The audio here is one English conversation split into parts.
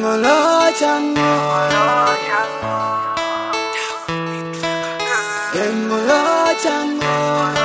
Engolo chango, Engolo chango,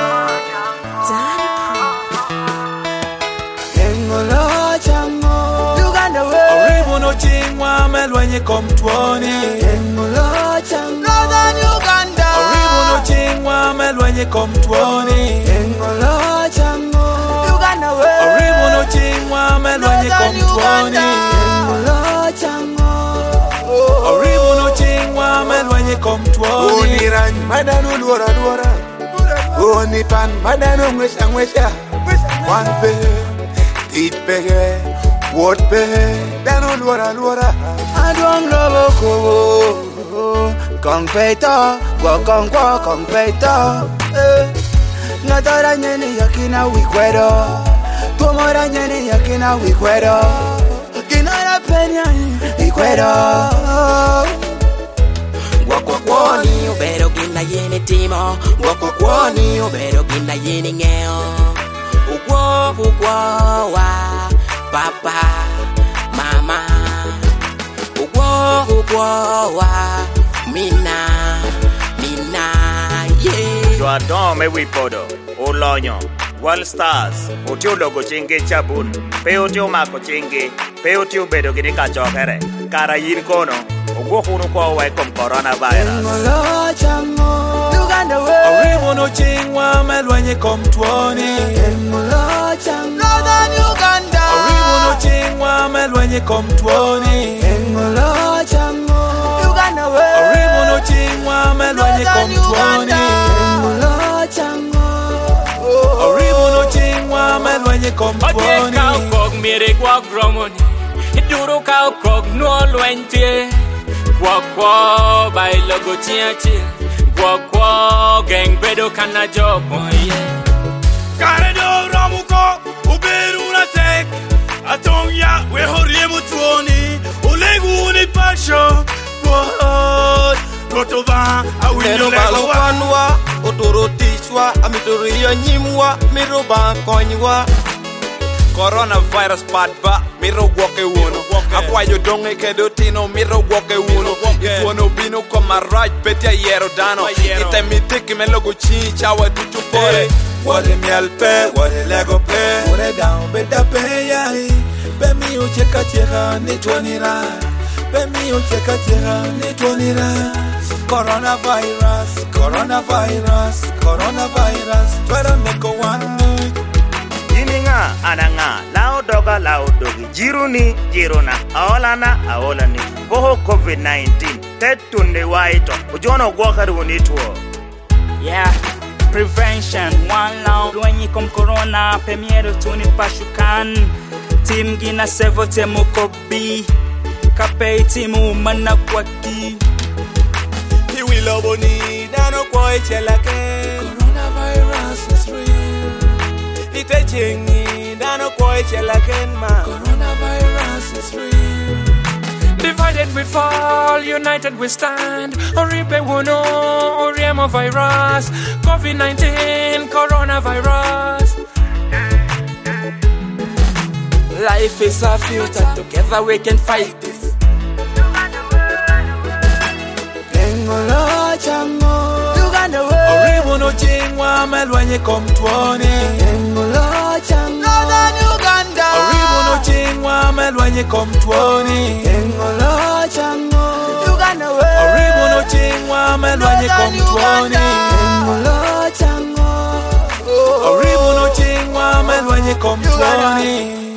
Engolo chango, Uganda we. Oribu no chingwa melwenye komtwoni. Engolo chango, Northern Uganda. Oribu no chingwa melwenye komtwoni. Engolo chango, Uganda we. Oribu no chingwa melwenye komtwoni. Engolo chango, Oribu no chingwa melwenye komtwoni. Oniran madanu luora luora, Onipan madanu mwesha mwesha. One pe, tit pe, word pe, danu luora luora. Adwang lobo kobo, kong peito, kong peito. Natora nyeni yakina wikwero, tumora nyeni yakina wikwero. Kinara penya wikwero. Guacuacuoni, ovvero gina yeni timo. Guacuacuoni, ovvero gina yeni ngeo. Ugwa, papa, mama. Ugwa, mina, yeah. Joadon me wipodo, Olonyo, World Stars, Otio logo chinge chabun, Peotio mako chinge, Peotio bedo gidika chokere, Kara yin kono, Ugwo hunu kwa wekom coronavirus. Engolo chango, Uganda we. Oribu no chingwa melwenye komtwoni. Engolo chango, Northern Uganda. Oribu no chingwa melwenye komtwoni. Engolo chango, Uganda we. Oribu no chingwa melwenye komtwoni. Engolo chango, Oribu no chingwa melwenye komtwoni. Oje kau kog mire kwa gromoni, iduro kau kog no luentie. Kwa bailo go chiachi, kwa gang bedo kana job yeah. Karedo ramuko uberu na tek atonya we horie mutuoni ulegu ni pasho what gotoba awinyo lego Wanwa, otoro tichwa, amitoriyo nyimwa, miroba konywa. Coronavirus bad ba, miro woke wono. Akwayo donge kedo tino, miro woke wono. Ituono bino koma right, petia yero dano. Ite mitiki melogo chicha wa tutu pore. Wale miel pe, wale lego pe. Wale down beta pe yai. Pe mi ucheka cheka ni tuonira. Pe mi ucheka cheka ni tuonira. Coronavirus, coronavirus, coronavirus. Twara meko wanu. Yininga, ananga, lao dogi, jiruni, jiruna, aolana, aolani. Boho COVID-19, tetunde waito, ujono gwakari unituo. Yeah, prevention, one lao, luenyi kom corona, pemiero tuni pashukan. Team gina sevo temu kobi, kapei timu manakwaki. Hiwiloboni, dano kwa ichelake. Coronavirus is real. Ite chingi, dano kwa ichelake ma. Coronavirus is real. Divided we fall, united we stand. Oribe wono, oriemo virus. COVID-19, coronavirus. life is a future, together we can fight this. Engolo chango, Uganda we. Oribu no chingwa melwenye komtwoni. Engolo chango, Northern Uganda. Oribu no chingwa melwenye komtwoni. Engolo chango, Uganda we. Oribu no chingwa melwenye komtwoni. Engolo chango, Oribu no chingwa melwenye komtwoni.